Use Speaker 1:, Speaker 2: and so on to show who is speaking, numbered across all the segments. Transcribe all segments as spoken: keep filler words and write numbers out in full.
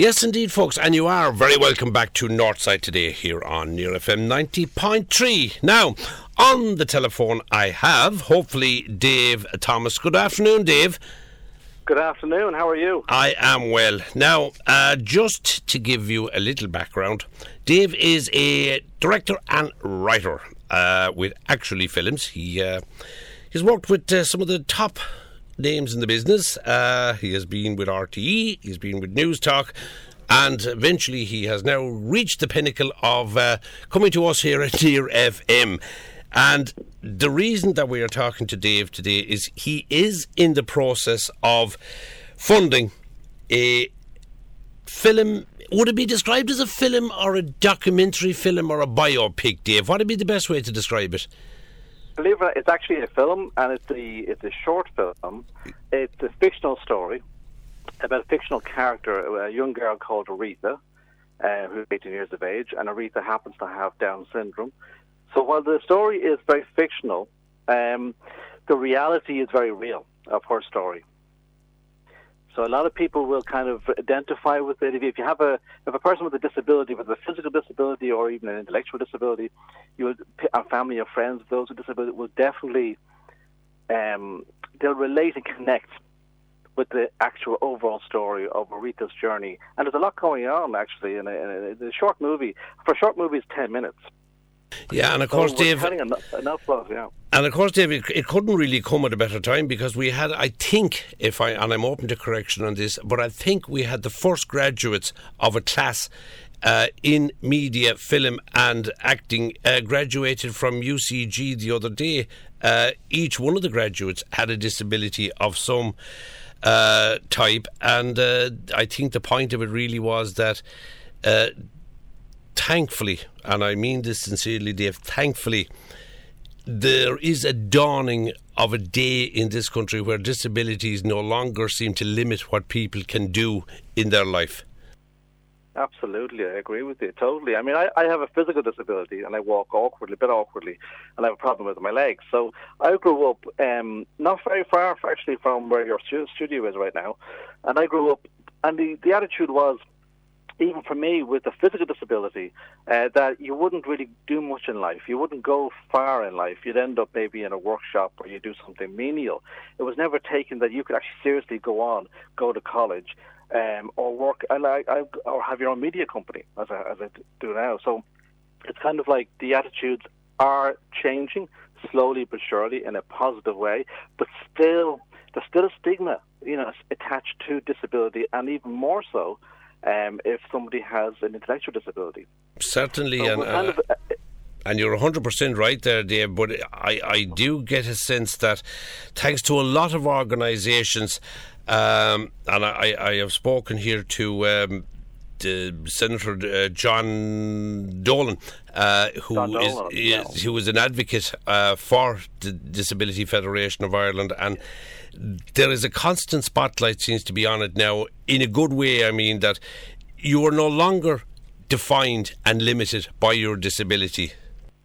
Speaker 1: Yes, indeed, folks, and you are very welcome back to Northside today here on Near F M ninety point three. Now, on the telephone I have, hopefully, Dave Thomas. Good afternoon, Dave.
Speaker 2: Good afternoon, how are you?
Speaker 1: I am well. Now, uh, just to give you a little background, Dave is a director and writer uh, with Actually Films. He, uh, he's worked with uh, some of the top names in the business. Uh, he has been with R T E, he's been with News Talk, and eventually he has now reached the pinnacle of uh, coming to us here at Near F M. And the reason that we are talking to Dave today is he is in the process of funding a film. Would it be described as a film or a documentary film or a biopic, Dave? What would be the best way to describe it?
Speaker 2: Believe it or not, it's actually a film, and it's a it's a short film. It's a fictional story about a fictional character, a young girl called Aretha, uh, who's eighteen years of age, and Aretha happens to have Down syndrome. So while the story is very fictional, um, the reality is very real of her story. So a lot of people will kind of identify with it. If you have a if a person with a disability, with a physical disability or even an intellectual disability, you would, a family or friends of those with disability will definitely um, they'll relate and connect with the actual overall story of Aretha's journey. And there's a lot going on actually in a, in a, in a short movie. For a short movie, it's ten minutes.
Speaker 1: Yeah, and of course,
Speaker 2: so
Speaker 1: Dave.
Speaker 2: Enough, enough love, yeah.
Speaker 1: And of course, Dave, it, it couldn't really come at a better time because we had, I think, if I and I'm open to correction on this, but I think we had the first graduates of a class uh, in media, film, and acting uh, graduated from U C G the other day. Uh, each one of the graduates had a disability of some uh, type, and uh, I think the point of it really was that. Uh, Thankfully, and I mean this sincerely, Dave, thankfully, there is a dawning of a day in this country where disabilities no longer seem to limit what people can do in their life.
Speaker 2: Absolutely, I agree with you, totally. I mean, I, I have a physical disability and I walk awkwardly, a bit awkwardly, and I have a problem with my legs. So I grew up um, not very far, actually, from where your stu- studio is right now, and I grew up, and the, the attitude was, even for me with a physical disability, uh, that you wouldn't really do much in life. You wouldn't go far in life. You'd end up maybe in a workshop or you do something menial. It was never taken that you could actually seriously go on, go to college, um, or work, I, I, or have your own media company, as I, as I do now. So it's kind of like the attitudes are changing slowly but surely in a positive way, but still, there's still a stigma, you know, attached to disability, and even more so Um, if somebody has an intellectual disability.
Speaker 1: Certainly,
Speaker 2: so
Speaker 1: and,
Speaker 2: kind
Speaker 1: uh,
Speaker 2: of, uh,
Speaker 1: and you're one hundred percent right there, Dave, but I, I do get a sense that thanks to a lot of organisations, um, and I, I have spoken here to um, to Senator uh, John Dolan, uh, who
Speaker 2: John
Speaker 1: is,
Speaker 2: Dolan,
Speaker 1: is
Speaker 2: yeah.
Speaker 1: who is an advocate uh, for the Disability Federation of Ireland, and there is a constant spotlight seems to be on it now, in a good way. I mean, that you are no longer defined and limited by your disability.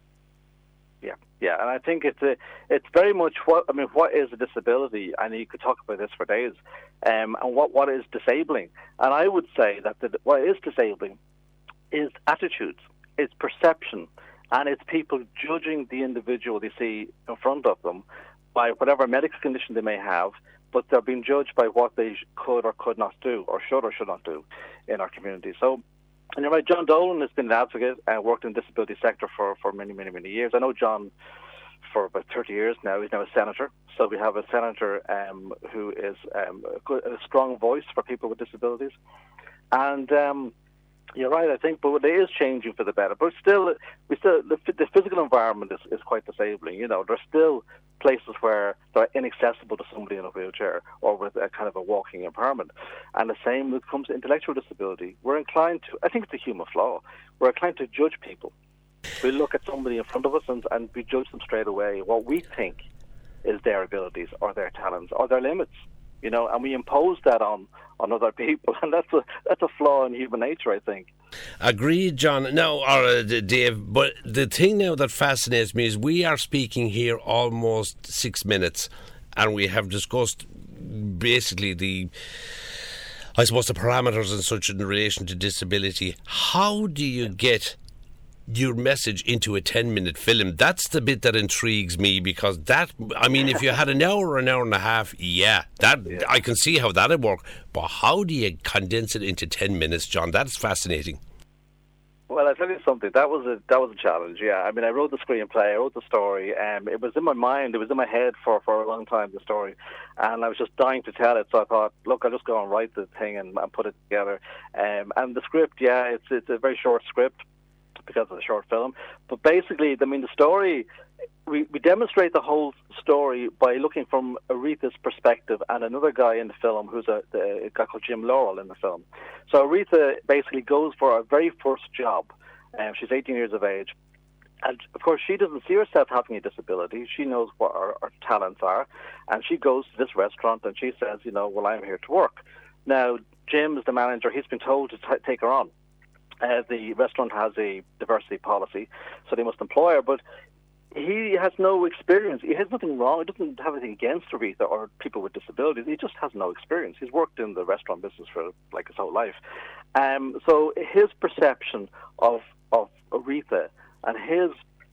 Speaker 2: Yeah, yeah, and I think it's a, it's very much what I mean. What is a disability? And you could talk about this for days. Um, and what what is disabling? And I would say that the, what is disabling is attitudes, it's perception, and it's people judging the individual they see in front of them by whatever medical condition they may have, but they're being judged by what they could or could not do, or should or should not do in our community. So, and you're right, John Dolan has been an advocate and worked in the disability sector for, for many, many, many years. I know John for about thirty years now. He's now a senator. So we have a senator um, who is um, a, good, a strong voice for people with disabilities. And um, you're right, I think, but it is changing for the better. But still, we still the, the physical environment is, is quite disabling. You know, there's still places where they're inaccessible to somebody in a wheelchair or with a kind of a walking impairment. And the same when it comes to intellectual disability. We're inclined to, I think it's a human flaw, we're inclined to judge people. We look at somebody in front of us and, and we judge them straight away, what we think is their abilities or their talents or their limits. You know, and we impose that on, on other people, and that's a that's a flaw in human nature, I think.
Speaker 1: Agreed, John. Now, or uh, Dave, but the thing now that fascinates me is we are speaking here almost six minutes, and we have discussed basically the I suppose, the parameters and such in relation to disability. How do you get your message into a ten-minute film? That's the bit that intrigues me, because that, I mean, if you had an hour or an hour and a half, yeah, that yeah. I can see how that'd work. But how do you condense it into ten minutes, John? That's fascinating.
Speaker 2: Well, I tell you something. That was a that was a challenge. Yeah, I mean, I wrote the screenplay, I wrote the story, and um, it was in my mind, it was in my head for, for a long time, the story, and I was just dying to tell it. So I thought, look, I'll just go and write the thing and, and put it together. Um, and the script, yeah, it's it's a very short script because of the short film. But basically, I mean, the story, we, we demonstrate the whole story by looking from Aretha's perspective and another guy in the film who's a, a guy called Jim Laurel in the film. So Aretha basically goes for her very first job. Um, she's eighteen years of age. And, of course, she doesn't see herself having a disability. She knows what her, her talents are. And she goes to this restaurant and she says, you know, well, I'm here to work. Now, Jim is the manager. He's been told to t- take her on. Uh, the restaurant has a diversity policy, so they must employ her. But he has no experience. He has nothing wrong. He doesn't have anything against Aretha or people with disabilities. He just has no experience. He's worked in the restaurant business for like his whole life. Um, so his perception of, of Aretha and his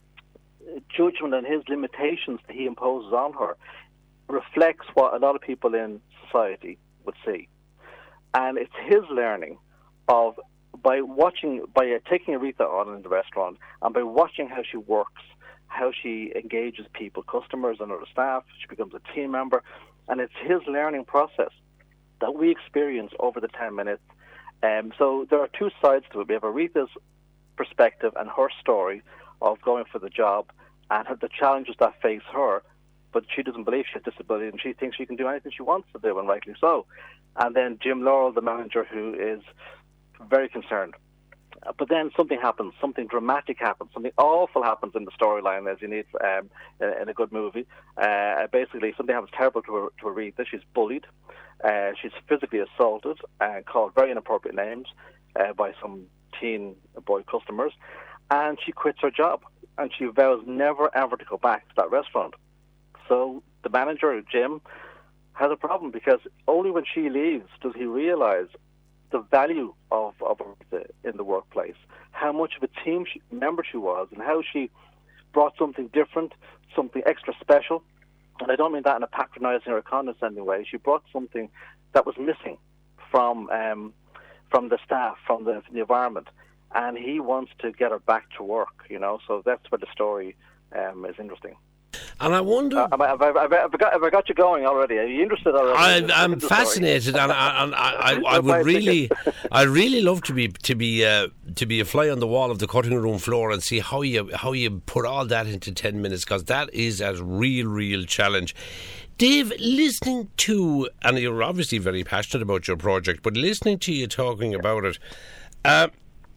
Speaker 2: judgment and his limitations that he imposes on her reflects what a lot of people in society would see. And it's his learning of, by watching, by uh, taking Aretha on in the restaurant and by watching how she works, how she engages people, customers and other staff, she becomes a team member, and it's his learning process that we experience over the ten minutes. Um, so there are two sides to it. We have Aretha's perspective and her story of going for the job and the challenges that face her, but she doesn't believe she has disability and she thinks she can do anything she wants to do, and rightly so. And then Jim Laurel, the manager, who is very concerned. But then something happens, something dramatic happens, something awful happens in the storyline, as you need um, in a good movie. Uh, basically, something happens terrible to, her, to Aretha. She's bullied, uh, she's physically assaulted and called very inappropriate names uh, by some teen boy customers, and she quits her job, and she vows never ever to go back to that restaurant. So the manager, Jim, has a problem, because only when she leaves does he realize the value of, of Aretha in the workplace, how much of a team she, member she was, and how she brought something different, something extra special. And I don't mean that in a patronizing or a condescending way. She brought something that was missing from um, from the staff, from the, from the environment. And he wants to get her back to work, you know, so that's where the story um, is interesting.
Speaker 1: And I wonder...
Speaker 2: Uh, have, I, have, I, have, I got, have I got you going already? Are you interested already?
Speaker 1: I, I'm fascinated, and, I, and I, I, I would really, I really love to be to be uh, to be a fly on the wall of the cutting room floor and see how you how you put all that into ten minutes, because that is a real, real challenge. Dave, listening to, and you're obviously very passionate about your project, but listening to you talking yeah. about it, uh,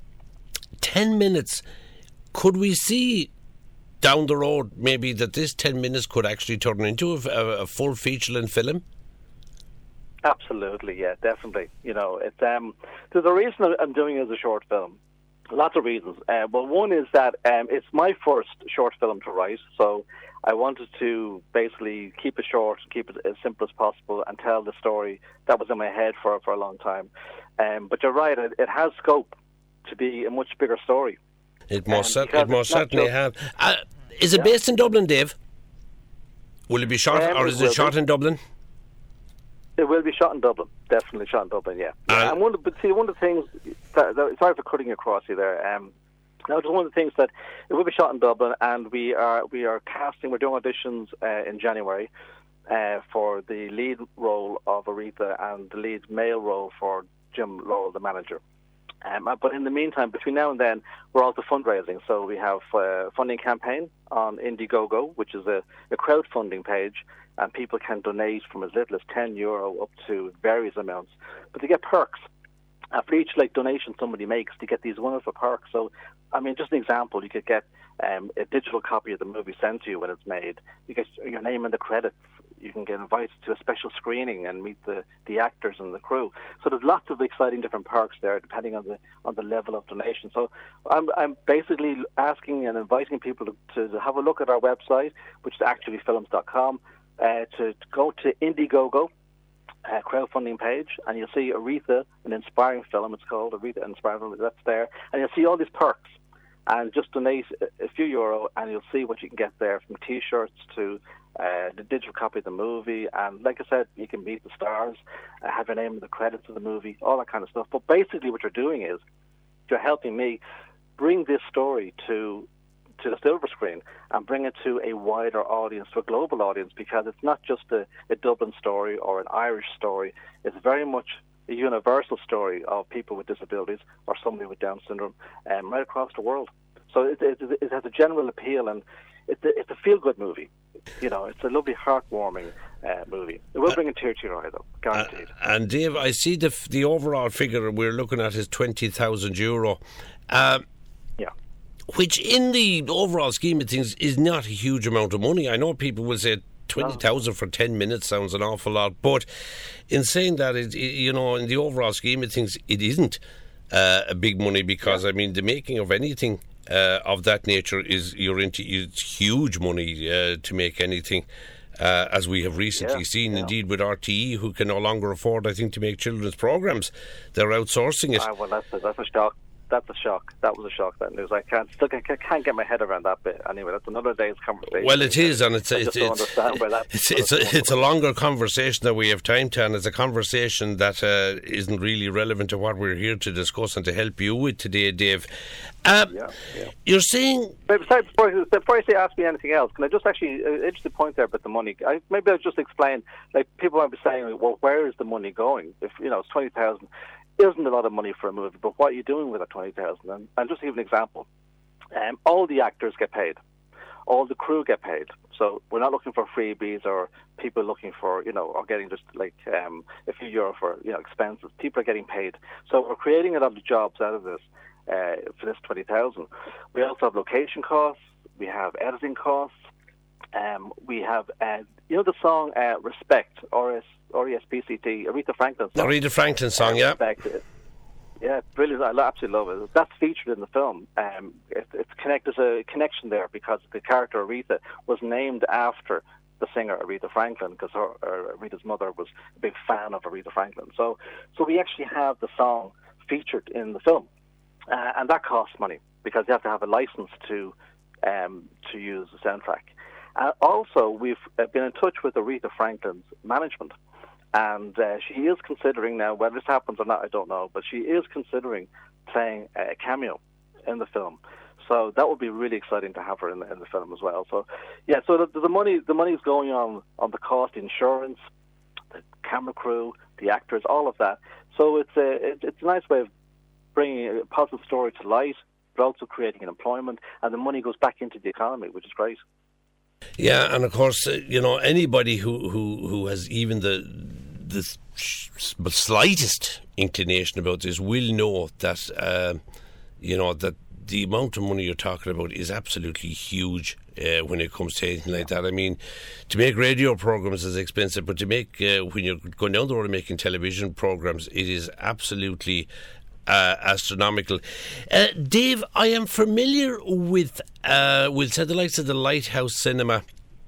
Speaker 1: ten minutes, could we see down the road maybe that this ten minutes could actually turn into a, a, a full feature-length film?
Speaker 2: Absolutely, yeah, definitely. You know, it's um, there's a reason I'm doing it as a short film. Lots of reasons. Uh, well, one is that um, it's my first short film to write, so I wanted to basically keep it short, keep it as simple as possible, and tell the story that was in my head for for a long time. Um, but you're right, it, it has scope to be a much bigger story.
Speaker 1: It most, um, it most certainly have. Uh, is it yeah. based in Dublin, Dave? Will it be shot, um, or is it, it shot be. in Dublin?
Speaker 2: It will be shot in Dublin. Definitely shot in Dublin. Yeah. Uh, and one of, but see, one of the things. That, that, sorry for cutting across you there. Um, now, just one of the things that it will be shot in Dublin, and we are we are casting. We're doing auditions uh, in January uh, for the lead role of Aretha and the lead male role for Jim Laurel, the manager. Um, but in the meantime, between now and then, we're also fundraising. So we have a funding campaign on Indiegogo, which is a, a crowdfunding page, and people can donate from as little as ten euro up to various amounts. But they get perks. Uh, for each like donation somebody makes, they get these wonderful perks. So, I mean, just an example, you could get um, a digital copy of the movie sent to you when it's made. You get your name in the credits. You can get invited to a special screening and meet the, the actors and the crew. So there's lots of exciting different perks there, depending on the on the level of donation. So I'm I'm basically asking and inviting people to, to have a look at our website, which is actually films dot com, uh, to, to go to Indiegogo. uh, crowdfunding page, and you'll see Aretha, an inspiring film. It's called Aretha, an inspiring film. That's there, and you'll see all these perks. And just donate a few euro, and you'll see what you can get there, from T-shirts to uh, the digital copy of the movie. And like I said, you can meet the stars, uh, have your name in the credits of the movie, all that kind of stuff. But basically, what you're doing is you're helping me bring this story to to the silver screen and bring it to a wider audience, to a global audience, because it's not just a, a Dublin story or an Irish story. It's very much a universal story of people with disabilities or somebody with Down syndrome um, right across the world. So it, it, it has a general appeal, and it's a, it's a feel-good movie. You know, it's a lovely, heartwarming uh, movie. It will bring a tear to your eye, though, guaranteed.
Speaker 1: Uh, and Dave, I see the the overall figure we're looking at is twenty thousand euro. Uh,
Speaker 2: yeah.
Speaker 1: Which, in the overall scheme of things, is not a huge amount of money. I know people will say twenty thousand for ten minutes sounds an awful lot, but in saying that, it, it, you know, in the overall scheme of things, it isn't uh, a big money, because, yeah. I mean, the making of anything uh, of that nature is, you're into, it's huge money uh, to make anything. Uh, as we have recently
Speaker 2: yeah,
Speaker 1: seen,
Speaker 2: yeah.
Speaker 1: indeed, with R T E, who can no longer afford, I think, to make children's programmes. They're outsourcing it.
Speaker 2: Ah, well, that's a, that's a shock. That's a shock. That was a shock, that news. I can't still I can't get my head around that bit. Anyway, that's another day's conversation.
Speaker 1: Well, it is, and it's
Speaker 2: I
Speaker 1: it's
Speaker 2: just don't understand where that.
Speaker 1: It's it's a, it's a longer conversation that we have time to, and it's a conversation that uh, isn't really relevant to what we're here to discuss and to help you with today, Dave. Um,
Speaker 2: yeah, yeah.
Speaker 1: You're saying.
Speaker 2: But sorry, before, before I say ask me anything else, can I just actually uh, interesting point there about the money? I, maybe I'll just explain. Like, people might be saying, well, where is the money going? If you know, it's twenty thousand. Isn't a lot of money for a movie, but what are you doing with that twenty thousand? And I'll just give an example. Um, all the actors get paid, all the crew get paid. So we're not looking for freebies or people looking for, you know, or getting just like um, a few euro for, you know, expenses. People are getting paid. So we're creating a lot of jobs out of this uh, for this twenty thousand. We also have location costs. We have editing costs. Um, we have, uh, you know, the song uh, Respect, R E S P C T, Aretha Franklin song.
Speaker 1: Aretha Franklin song,
Speaker 2: uh,
Speaker 1: yeah.
Speaker 2: Respect. Yeah, brilliant. I absolutely love it. That's featured in the film. Um, it, it's connect, there's a connection there because the character Aretha was named after the singer Aretha Franklin, because her, her, Aretha's mother was a big fan of Aretha Franklin. So, so we actually have the song featured in the film, uh, and that costs money because you have to have a license to um, to use the soundtrack. Uh, also, we've uh, been in touch with Aretha Franklin's management, and uh, she is considering now, whether this happens or not, I don't know, but she is considering playing a cameo in the film. So that would be really exciting to have her in the, in the film as well. So, yeah, so the, the money the money's going on on the cost, insurance, the camera crew, the actors, all of that. So it's a it, it's a nice way of bringing a positive story to light, but also creating an employment, and the money goes back into the economy, which is great.
Speaker 1: Yeah, and of course, uh, you know, anybody who, who, who has even the the slightest inclination about this will know that, uh, you know, that the amount of money you're talking about is absolutely huge uh, when it comes to anything like that. I mean, to make radio programs is expensive, but to make, uh, when you're going down the road and making television programs, it is absolutely Uh, astronomical. Uh, Dave, I am familiar with, uh, we'll say, the likes of the Lighthouse Cinema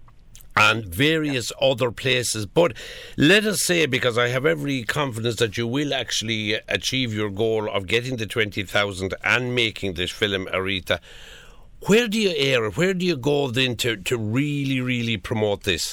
Speaker 1: and various other places, but let us say, because I have every confidence that you will actually achieve your goal of getting the twenty thousand and making this film, Aretha, where do you air it? Where do you go then to, to really, really promote this?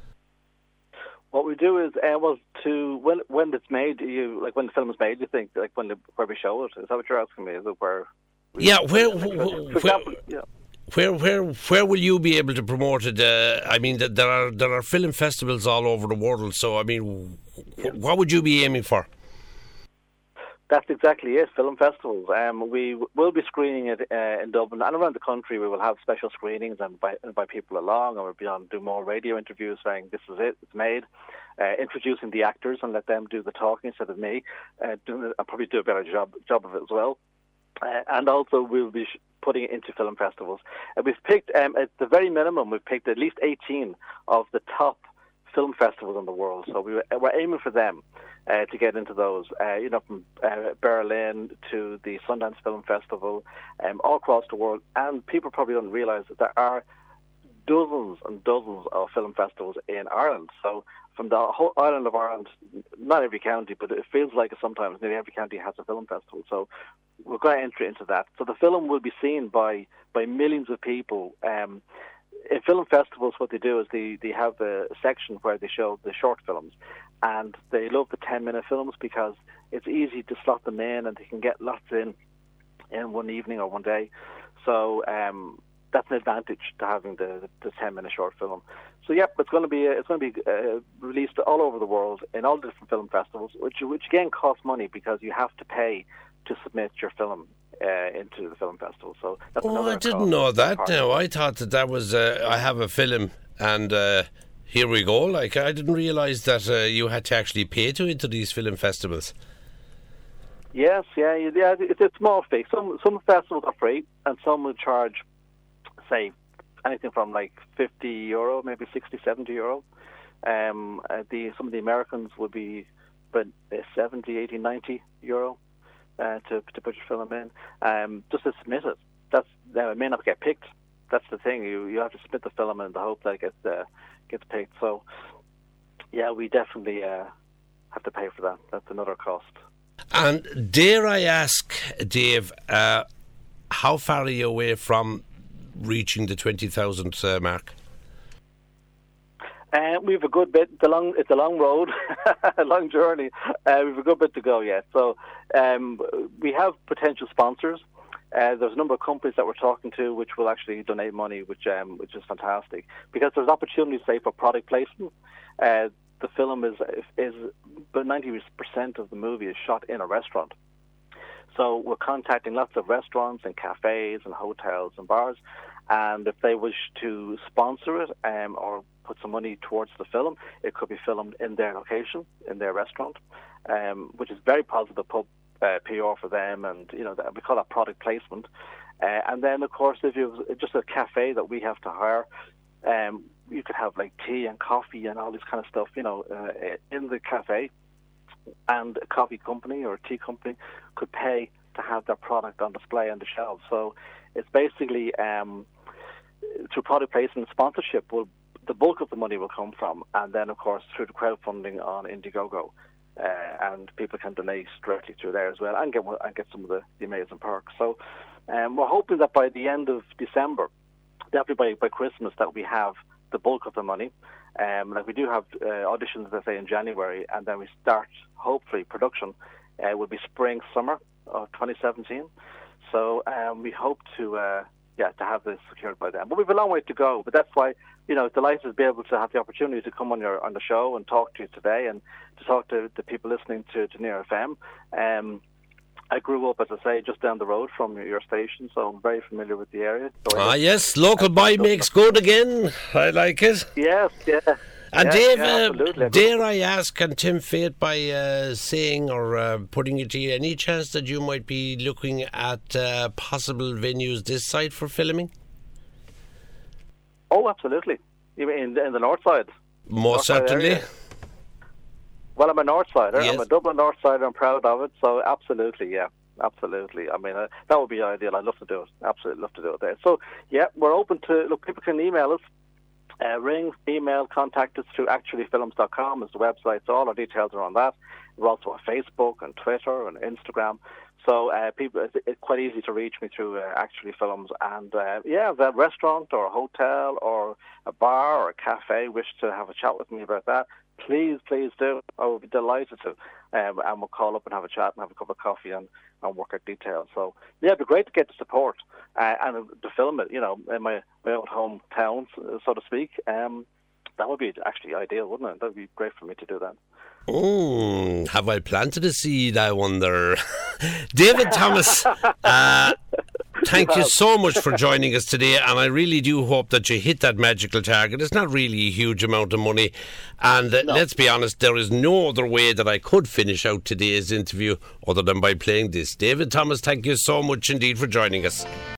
Speaker 2: What we do is, uh, well, to when when it's made, you like when the film is made, you think like when the, where we show it. Is that what you're asking me? Is it where? We,
Speaker 1: yeah, where,
Speaker 2: like,
Speaker 1: where,
Speaker 2: for example, yeah.
Speaker 1: where, where, where will you be able to promote it? Uh, I mean, there are there are film festivals all over the world. So, I mean,
Speaker 2: yeah.
Speaker 1: what would you be aiming for?
Speaker 2: That's exactly it, film festivals. Um, we will be screening it uh, in Dublin and around the country. We will have special screenings and invite, invite people along, and we'll be on do more radio interviews saying this is it, it's made, uh, introducing the actors and let them do the talking instead of me. Uh, do, I'll probably do a better job job of it as well. Uh, and also we'll be sh- putting it into film festivals. Uh, we've picked, um, at the very minimum, we've picked at least eighteen of the top film festivals in the world. So we were, we're aiming for them. Uh, to get into those, uh, you know, from uh, Berlin to the Sundance Film Festival, um, all across the world. And people probably don't realise that there are dozens and dozens of film festivals in Ireland. So from the whole island of Ireland, not every county, but it feels like sometimes nearly every county has a film festival. So we're going to enter into that. So the film will be seen by, by millions of people. Um, in film festivals, what they do is they, they have a section where they show the short films. And they love the ten-minute films because it's easy to slot them in and they can get lots in in one evening or one day. So um, that's an advantage to having the the ten-minute short film. So yeah, it's going to be it's going to be uh, released all over the world in all the different film festivals, which which again costs money because you have to pay to submit your film uh, into the film festival. So that's
Speaker 1: oh, I didn't
Speaker 2: cost.
Speaker 1: know that. Now I thought that that was uh, I have a film and. Uh Here we go. Like I didn't realise that uh, you had to actually pay to enter these film festivals.
Speaker 2: Yes, yeah, yeah. It's a small fee. Some some festivals are free, and some will charge, say, anything from like fifty euro, maybe sixty, seventy euro. Um, uh, the some of the Americans would be, but uh, seventy, eighty, ninety euro uh, to to put your film in. Um, just to submit it. That's now it may not get picked. That's the thing. You you have to submit the film in the hope that it gets uh, gets picked. So, yeah, we definitely uh, have to pay for that. That's another cost.
Speaker 1: And dare I ask, Dave, uh, how far are you away from reaching the twenty thousand uh, mark?
Speaker 2: Uh, we have a good bit. It's a long, it's a long road, a long journey. Uh, we have a good bit to go yet. So um, we have potential sponsors. Uh, there's a number of companies that we're talking to which will actually donate money, which um, which is fantastic because there's opportunities, say, for product placement. Uh, the film is is about ninety percent of the movie is shot in a restaurant. So we're contacting lots of restaurants and cafes and hotels and bars, and if they wish to sponsor it um, or put some money towards the film, it could be filmed in their location, in their restaurant, um, which is very positive pub. Uh, P R for them, and you know we call that product placement. Uh, and then, of course, if you just a cafe that we have to hire, um, you could have like tea and coffee and all this kind of stuff, you know, uh, in the cafe, and a coffee company or a tea company could pay to have their product on display on the shelves. So it's basically um, through product placement, sponsorship will the bulk of the money will come from, and then of course through the crowdfunding on Indiegogo. Uh, and people can donate directly through there as well and get and get some of the, the amazing perks. So um, we're hoping that by the end of December, definitely by, by Christmas, that we have the bulk of the money. Um, like we do have uh, auditions, let's say, in January, and then we start, hopefully, production uh, will be spring, summer of twenty seventeen. So um, we hope to uh, yeah to have this secured by then. But we have a long way to go, but that's why, you know, delighted to be able to have the opportunity to come on your on the show and talk to you today and to talk to the people listening to, to Near F M. Um, I grew up, as I say, just down the road from your station, so I'm very familiar with the area. So
Speaker 1: ah, yes, local boy makes good again. I like it.
Speaker 2: Yes, yeah.
Speaker 1: And
Speaker 2: yeah,
Speaker 1: Dave,
Speaker 2: yeah,
Speaker 1: uh, dare I ask, and Tim Fate, by uh, saying or uh, putting it to you, any chance that you might be looking at uh, possible venues this side for filming?
Speaker 2: Oh, absolutely. You mean in, in the north side?
Speaker 1: Most
Speaker 2: north
Speaker 1: certainly.
Speaker 2: Side well, I'm a north sider.
Speaker 1: Yes.
Speaker 2: I'm a Dublin north sider. I'm proud of it. So absolutely, yeah. Absolutely. I mean, uh, that would be ideal. I'd love to do it. Absolutely love to do it there. So, yeah, we're open to, look, people can email us. Uh, ring, email, contact us through actually films dot com is the website. So all our details are on that. We're also on Facebook and Twitter and Instagram. So uh, people, it's, it's quite easy to reach me through uh, Actually Films. And uh, yeah, if a restaurant or a hotel or a bar or a cafe wish to have a chat with me about that, please, please do. I would be delighted to. Um, and we'll call up and have a chat and have a cup of coffee and, and work out details. So yeah, it'd be great to get the support uh, and to film it, you know, in my, my own hometown, so to speak. Um, that would be actually ideal, wouldn't it? That would be great for me to do that.
Speaker 1: Oh, have I planted a seed, I wonder? David Thomas, uh, thank you so much for joining us today, and I really do hope that you hit that magical target. It's not really a huge amount of money, and uh, no. Let's be honest, there is no other way that I could finish out today's interview other than by playing this. David Thomas, thank you so much indeed for joining us.